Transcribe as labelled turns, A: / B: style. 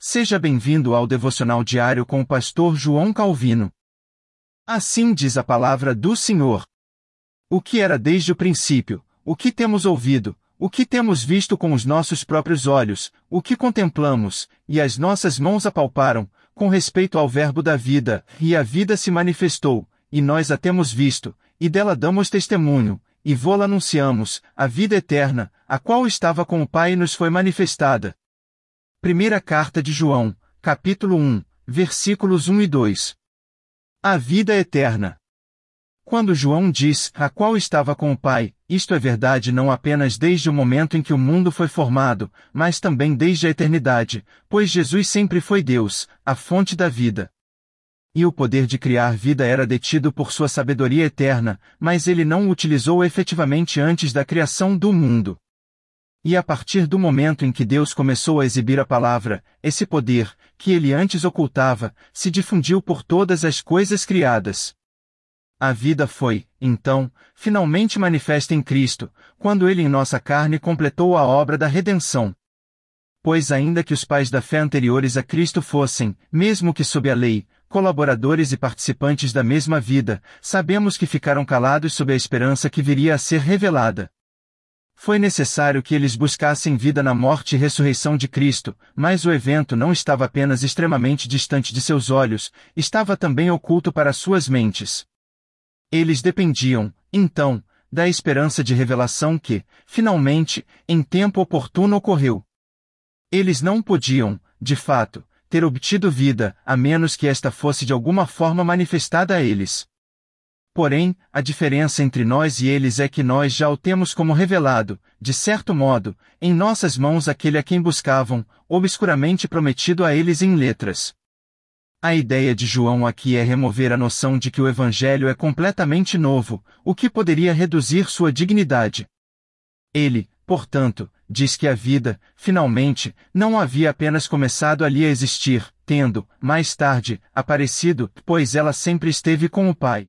A: Seja bem-vindo ao Devocional Diário com o Pastor João Calvino. Assim diz a palavra do Senhor. O que era desde o princípio, o que temos ouvido, o que temos visto com os nossos próprios olhos, o que contemplamos, e as nossas mãos apalparam, com respeito ao Verbo da vida, e a vida se manifestou, e nós a temos visto, e dela damos testemunho, e vô-la anunciamos, a vida eterna, a qual estava com o Pai e nos foi manifestada. Primeira Carta de João, capítulo 1, versículos 1 e 2. A vida eterna. Quando João diz, a qual estava com o Pai, isto é verdade não apenas desde o momento em que o mundo foi formado, mas também desde a eternidade, pois Jesus sempre foi Deus, a fonte da vida. E o poder de criar vida era detido por sua sabedoria eterna, mas ele não o utilizou efetivamente antes da criação do mundo. E a partir do momento em que Deus começou a exibir a palavra, esse poder, que ele antes ocultava, se difundiu por todas as coisas criadas. A vida foi, então, finalmente manifesta em Cristo, quando ele em nossa carne completou a obra da redenção. Pois ainda que os pais da fé anteriores a Cristo fossem, mesmo que sob a lei, colaboradores e participantes da mesma vida, sabemos que ficaram calados sob a esperança que viria a ser revelada. Foi necessário que eles buscassem vida na morte e ressurreição de Cristo, mas o evento não estava apenas extremamente distante de seus olhos, estava também oculto para suas mentes. Eles dependiam, então, da esperança de revelação que, finalmente, em tempo oportuno ocorreu. Eles não podiam, de fato, ter obtido vida, a menos que esta fosse de alguma forma manifestada a eles. Porém, a diferença entre nós e eles é que nós já o temos como revelado, de certo modo, em nossas mãos aquele a quem buscavam, obscuramente prometido a eles em letras. A ideia de João aqui é remover a noção de que o Evangelho é completamente novo, o que poderia reduzir sua dignidade. Ele, portanto, diz que a vida, finalmente, não havia apenas começado ali a existir, tendo, mais tarde, aparecido, pois ela sempre esteve com o Pai.